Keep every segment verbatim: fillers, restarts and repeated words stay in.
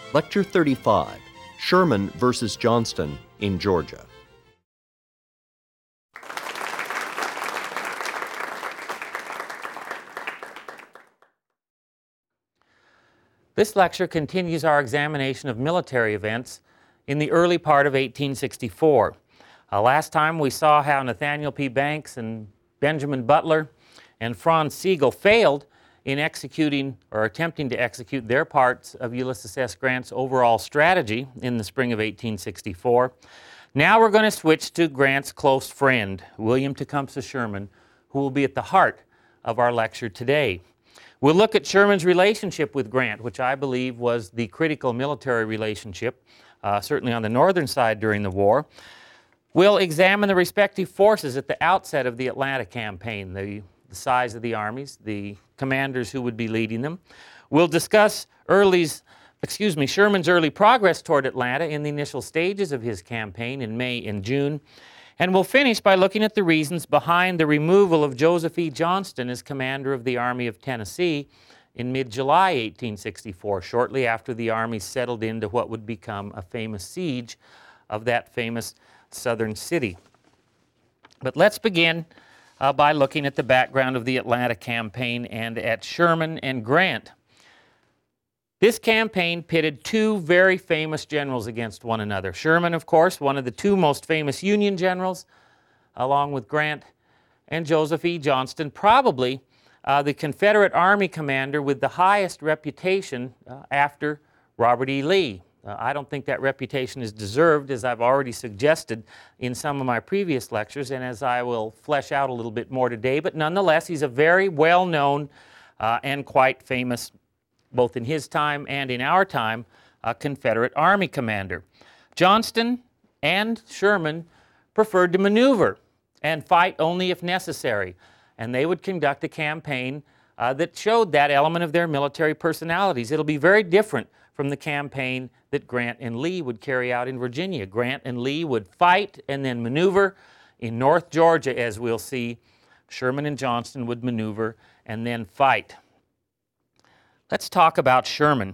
Lecture thirty-five, Sherman versus Johnston in Georgia. This lecture continues our examination of military events in the early part of eighteen sixty-four. Uh, last time we saw how Nathaniel P. Banks and Benjamin Butler and Franz Sigel failed in executing or attempting to execute their parts of Ulysses S. Grant's overall strategy in the spring of eighteen sixty-four. Now we're going to switch to Grant's close friend, William Tecumseh Sherman, who will be at the heart of our lecture today. We'll look at Sherman's relationship with Grant, which I believe was the critical military relationship, uh, certainly on the northern side during the war. We'll examine the respective forces at the outset of the Atlanta campaign, the, the size of the armies, the commanders who would be leading them. We'll discuss Early's, excuse me, Sherman's early progress toward Atlanta in the initial stages of his campaign in May and June. And we'll finish by looking at the reasons behind the removal of Joseph E. Johnston as commander of the Army of Tennessee in mid-July eighteen sixty-four, shortly after the Army settled into what would become a famous siege of that famous southern city. But let's begin uh, by looking at the background of the Atlanta campaign and at Sherman and Grant. This campaign pitted two very famous generals against one another. Sherman, of course, one of the two most famous Union generals, along with Grant, and Joseph E. Johnston, probably uh, the Confederate Army commander with the highest reputation uh, after Robert E. Lee. Uh, I don't think that reputation is deserved, as I've already suggested in some of my previous lectures, and as I will flesh out a little bit more today, but nonetheless, he's a very well-known uh, and quite famous, both in his time and in our time, a Confederate Army commander. Johnston and Sherman preferred to maneuver and fight only if necessary, and they would conduct a campaign uh, that showed that element of their military personalities. It'll be very different from the campaign that Grant and Lee would carry out in Virginia. Grant and Lee would fight and then maneuver. In North Georgia, as we'll see, Sherman and Johnston would maneuver and then fight. Let's talk about Sherman.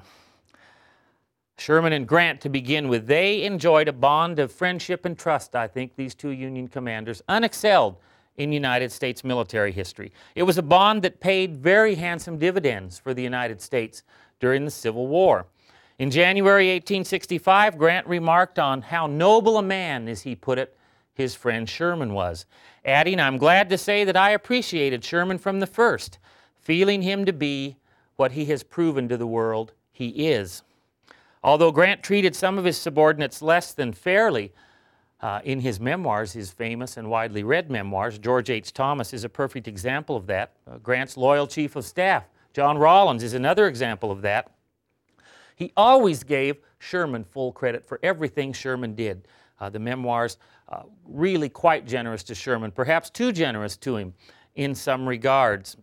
Sherman and Grant, to begin with, they enjoyed a bond of friendship and trust, I think, these two Union commanders, unexcelled in United States military history. It was a bond that paid very handsome dividends for the United States during the Civil War. In January eighteen sixty-five, Grant remarked on how noble a man, as he put it, his friend Sherman was, adding, "I'm glad to say that I appreciated Sherman from the first, feeling him to be what he has proven to the world he is." Although Grant treated some of his subordinates less than fairly uh, in his memoirs, his famous and widely read memoirs, George H. Thomas is a perfect example of that. Uh, Grant's loyal chief of staff, John Rawlins, is another example of that. He always gave Sherman full credit for everything Sherman did. Uh, the memoirs uh, really quite generous to Sherman, perhaps too generous to him in some regards.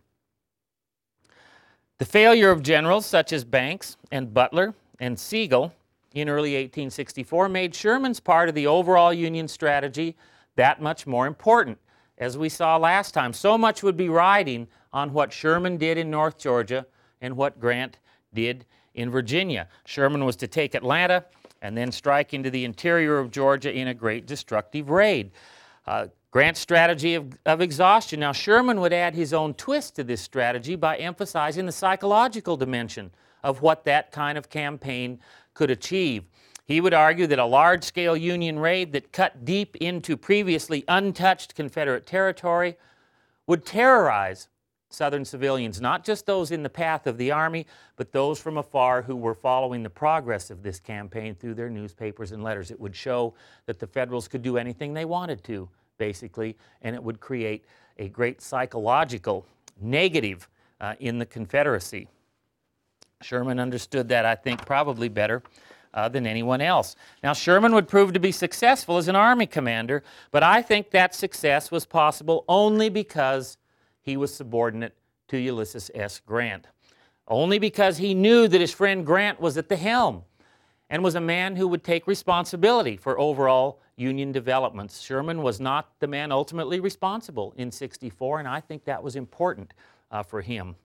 The failure of generals such as Banks and Butler and Sigel in early eighteen sixty-four made Sherman's part of the overall Union strategy that much more important. As we saw last time, so much would be riding on what Sherman did in North Georgia and what Grant did in Virginia. Sherman was to take Atlanta and then strike into the interior of Georgia in a great destructive raid. Uh, Grant's strategy of, of exhaustion. Now, Sherman would add his own twist to this strategy by emphasizing the psychological dimension of what that kind of campaign could achieve. He would argue that a large-scale Union raid that cut deep into previously untouched Confederate territory would terrorize Southern civilians, not just those in the path of the Army, but those from afar who were following the progress of this campaign through their newspapers and letters. It would show that the Federals could do anything they wanted to, basically, and it would create a great psychological negative uh, in the Confederacy. Sherman understood that, I think, probably better uh, than anyone else. Now, Sherman would prove to be successful as an Army commander, but I think that success was possible only because he was subordinate to Ulysses S. Grant. Only because he knew that his friend Grant was at the helm and was a man who would take responsibility for overall Union developments. Sherman was not the man ultimately responsible in sixty-four, and I think that was important uh, for him.